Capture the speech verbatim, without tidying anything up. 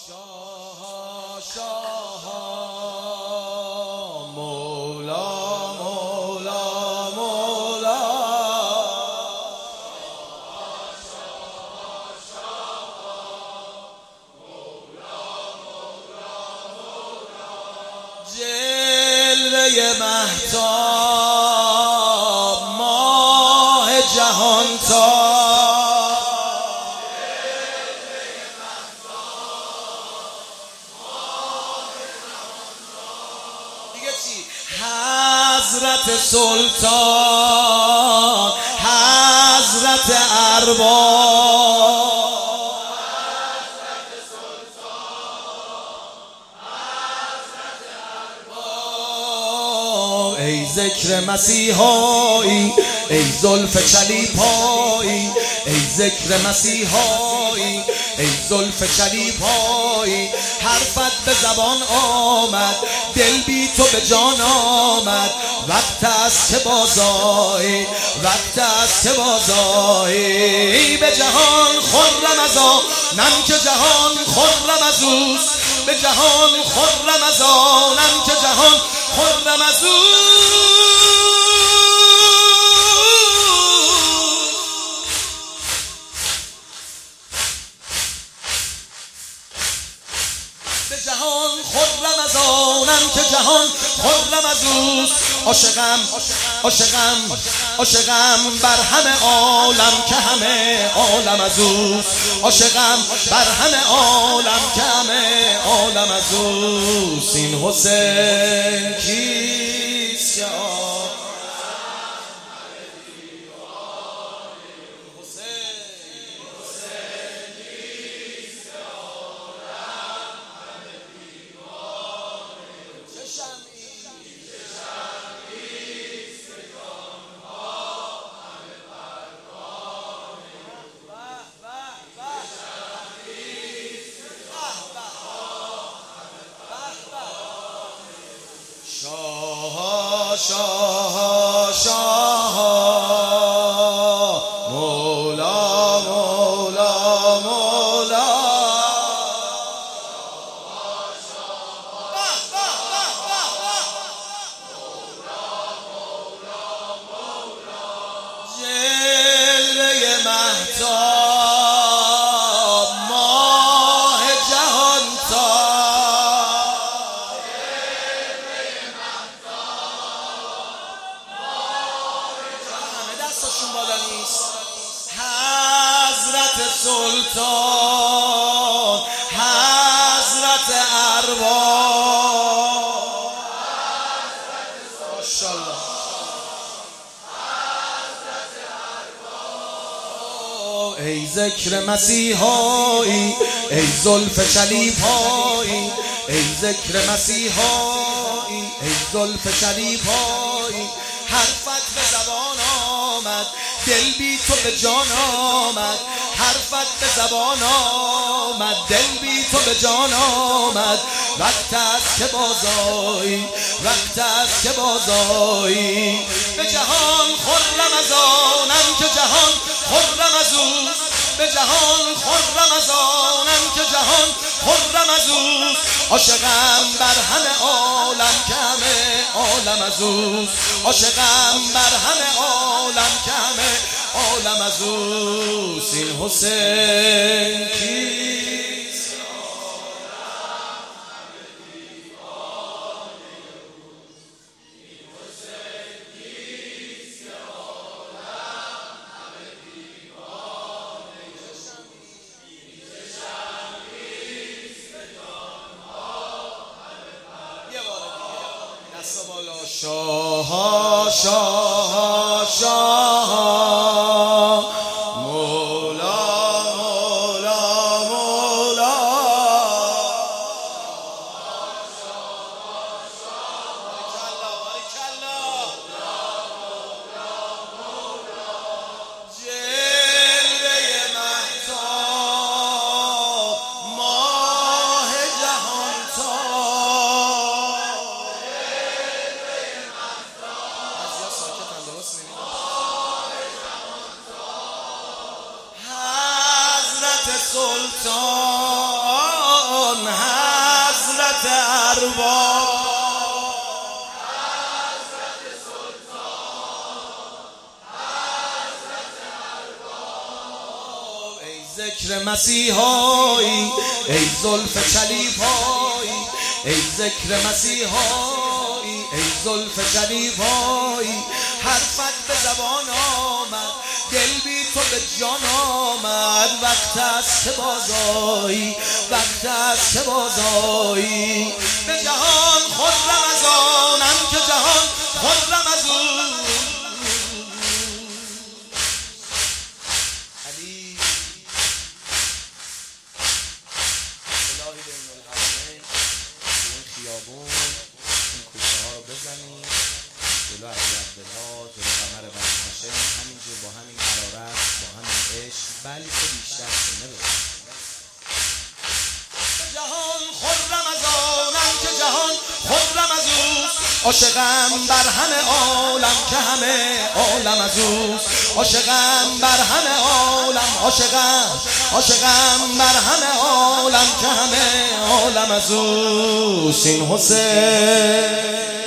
شاه شاه مولا مولا مولا جلوه مهتاب ماه جهان تاب حضرت سلطان حضرت ارباب ای ذکر مسیحایی ای زلف چلیپایی ای ذکر مسیحایی ای زلف چلیپایی حرفت به زبان آمد دل بی تو به جان آمد وقت است که بازایی وقت است که بازایی به جهان خرم از آنم که جهان خرم از اوست به جهان خرم از آنم که جهان خرم از اوست به جهان خرم از آنم که جهان خرم از اوست عاشقم عاشقم عاشقم بر همه عالم که همه عالم از اوست عاشقم بر همه عالم که همه عالم از اوست این حسین کیست که شاه شاه شاه مولا مولا مولا جلوه مهتاب ماه جهان تاب دستشون بالا نیست حضرت سلطان حضرت ارباب ماشاءالله ای ذکر مسیحایی ای زلف چلیپایی ای ذکر مسیحایی ای زلف چلیپایی حرفت به زبان آمد دل بی تو به جان آمد حرفت به زبان آمد دل بی تو به جان آمد وقت است که بازایی وقت است که بازایی به جهان خرم از آنم که جهان خرم از اوست به جهان خرم از آنم که جهان خرم از اوست عاشقم بر همه عالم که همه عالم از اوست عاشقم بر همه عالم که همه عالم از اوست این حسین کیست شاه شاه شاه مولا مولا مولا جلوه مهتاب ماه جهان تاب ذکر مسیحایی، ای زلف چلیپایی، ای ذکر مسیحایی، ای زلف چلیپایی. حرفت به زبان آمد، دل بی تو به جان آمد. وقت است که بازایی، وقت است که بازایی. به جهان خرم از آنم که جهان خرم از او. علی الهی بین الحرمین این خیابون این کوچه ها رو بزنیم جلو علی عبدالله، جلو قمر بنی هاشم، همینجور با همین حرارت، با همین عشق، بلکه بیشتر کنه بزنیم. جهان خرم از آنم که جهان خرم از اوست. عاشقم بر همه عالم که همه عالم از اوست. عاشقم بر همه عالم، عاشقم عاشقم بر همه عالم که همه عالم از اوست. این حسین